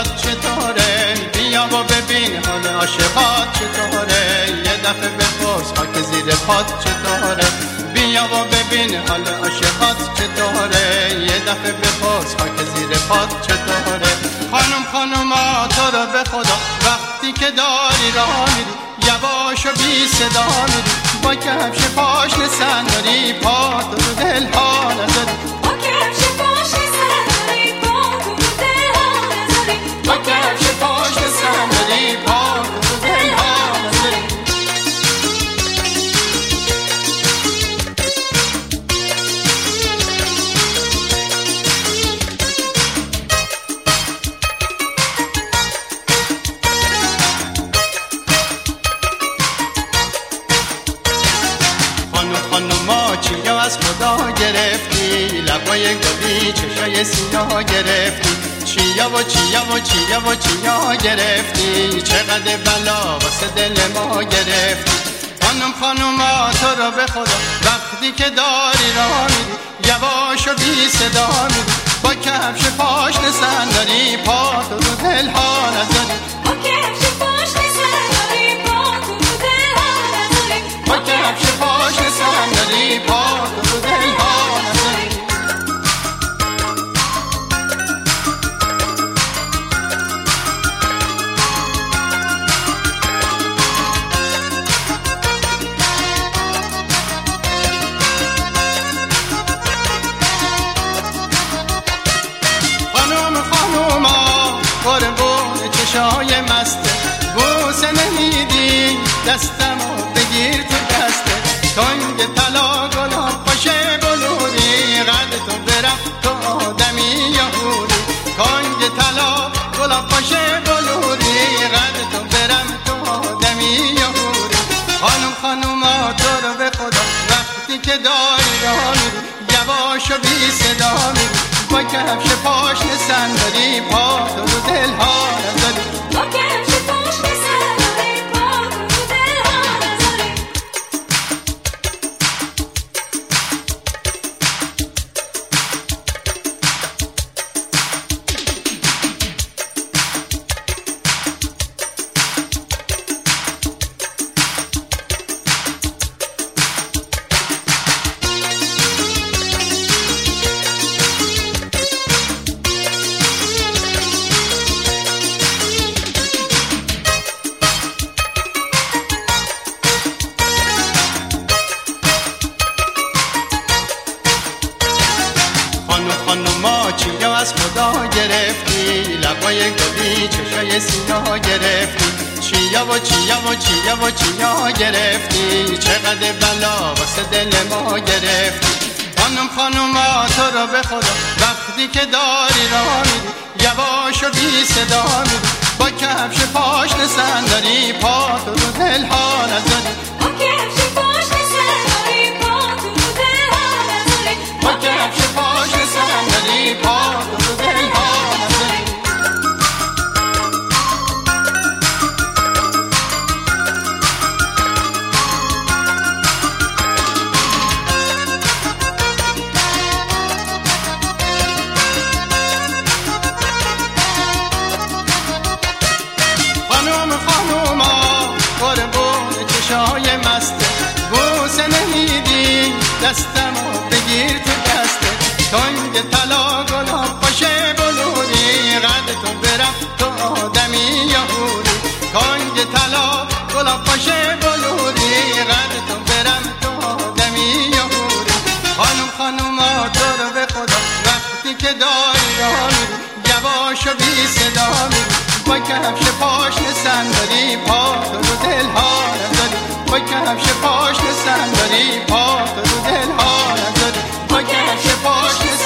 چطوره، بیا و ببین حال عاشقات چطوره، یه دفعه بپرس خاک زیر پات چطوره، بیا و ببین حال عاشقات چطوره، یه دفعه بپرس خاک زیر پات چطوره. خانوما تو رو به خدا وقتی که داری راه میری یواش و بی صدا میری، با کفش پاشنه صندلی پات رو دل ها نذاری، با کفش پاشنه صندلی پات رو دل ها نذاری، با کفش پاشنه صندلی پات رو دل ها نذاری. خانوما چیا از خدا گرفتی، لبای گلی چشای سیاه گرفتی، چیا و چیا و چیا و چیا گرفتی، چقدر بلا واسه دل ما گرفتی. خانوما تو رو به خدا وقتی که داری راه میری یواش و بی صدا میری، با کفش پاشنه صندلی پات رو دل ها نذاری، با کفش پاشنه صندلی پات رو دل ها نذاری، با کفش پاشنه صندلی پات رو دل ها نذاری. خانوما قربون چشای مسته، بوسه نمیدی دستمو بگیر تو دسته، تنگ طلا گلاب باشه بلوری، قد تو برم تو آدمی یا حوری، تنگ طلا گلاب باشه بلوری، قد تو برم تو آدمی یا حوری. خانوما تو رو به خدا وقتی که داری راه میری یواش و بی صدا میری، با کفش پاشنه صندلی پات رو دل ها نذاری، با کفش پاشنه صندلی پات رو دل ها نذاری. خانوما چیا از خدا گرفتی، لبای گلی چشای سیاه گرفتی، چیا و چیا و چیا و چیا گرفتی، چقدر بلا واسه دل ما گرفتی. خانوما تو رو به خدا وقتی که داری راه میری یواش و بی صدا میری، با کفش پاشنه صندلی پات رو دل ها نذاری، با کفش پاشنه صندلی پات رو دل ها نذاری، با کفش پاشنه صندلی پات رو دل ها نذاری. خانوما قربون چشای مسته، بوسه نمیدی دستمو بگیر تو دسته، تنگ طلا گلاب باشه بلوری، قد تو برم تو آدمی یا حوری، تنگ طلا گلاب باشه بلوری، قد تو برم تو آدمی یا حوری. خانوما تو رو به خدا وقتی که داری راه میری یواش و بی صدا میری، با کفش پاشنه صندلی پات رو دل ها نذاری، با کفش پاشنه صندلی پات رو دل ها نذاری، با کفش پاشنه